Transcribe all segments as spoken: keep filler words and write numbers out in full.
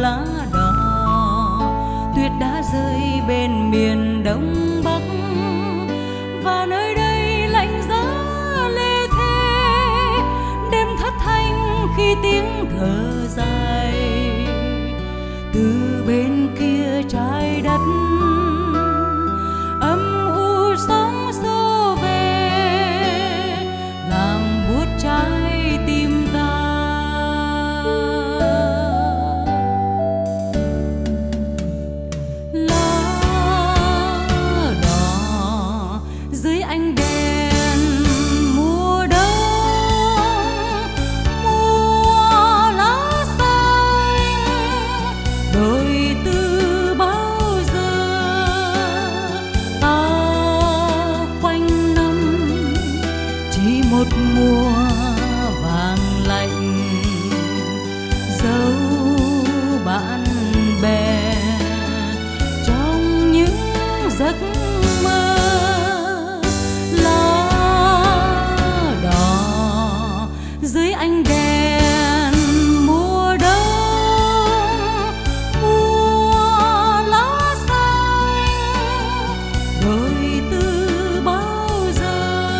lá đỏ, tuyết đã rơi bên miền Đông Bắc, và nơi đây lạnh giá lê thê, đêm thất thanh khi tiếng thở dài từ bên kia trái đất. Âm u sóng xô về làm buốt trái tim ta. Lá đỏ dưới ánh đèn mùa đông, mùa lá xanh đôi từ bao giờ ta quanh năm chỉ một mùa vàng lạnh. Dấu bạn bè trong những giấc mơ. Lá đỏ dưới ánh đèn mùa đông, mùa lá xanh đôi từ bao giờ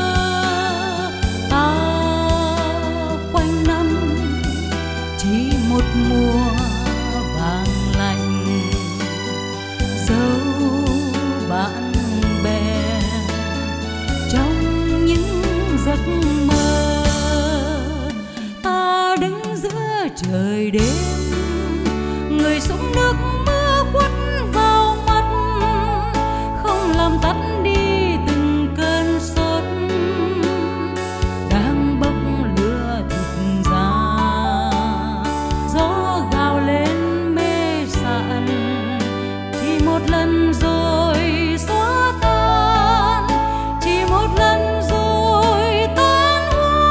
ta quanh năm chỉ một mùa vàng lạnh. Dấu bạn bè trong những giấc mơ. Ta đứng giữa trời đêm, người súng nước mưa quất vào mắt, không làm tắt đi từng cơn sốt đang bốc lửa thịt ra. Gió gào lên mê sạn chỉ một lần rồi xóa tan, chỉ một lần rồi tan hoang.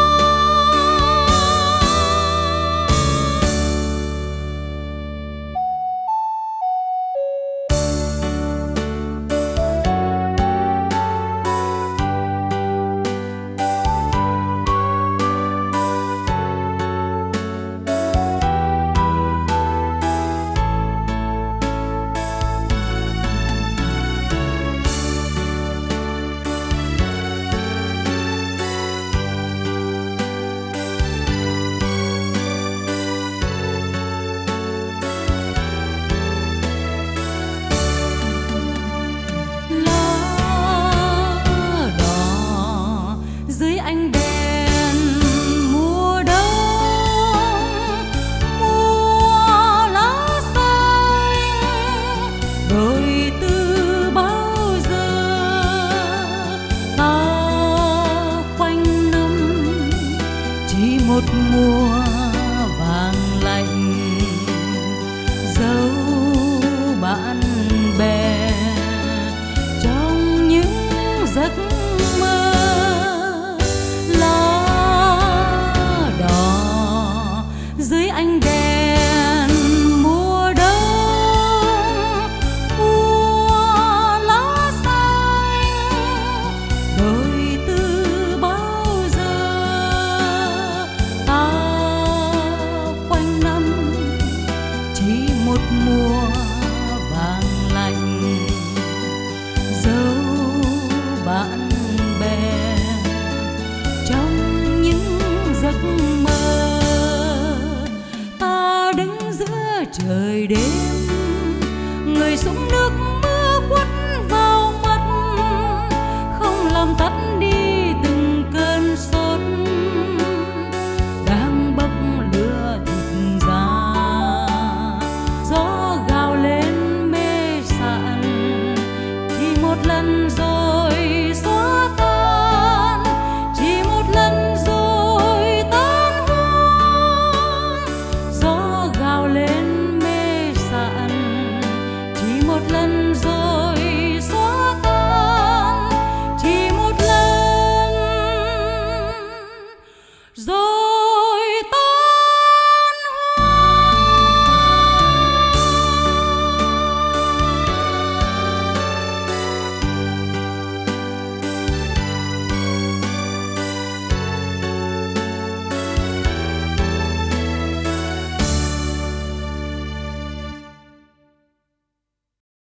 Lá đỏ dưới ánh đèn mùa đông, mùa lá xanh đôi từ bao giờ ta quanh năm chỉ một mùa vàng lạnh. Dấu bạn bè trong những giấc mơ. Lá đỏ dưới ánh đèn mùa đông, mùa lá xanh đôi từ bao giờ ta quanh năm chỉ một mùa vàng lạnh. Dấu bạn bè trong những giấc mơ. Ta đứng giữa trời đêm, người súng nước mưa quất vào mắt, không làm tắt đi từng cơn sốt đang bốc lửa thịt ra. Gió gào lên mê sạn chỉ một lần rồi xóa tan, chỉ một lần rồi tan hoang. Gió gào lên mê sạn chỉ một lần rồi xóa tan, chỉ một lần rồi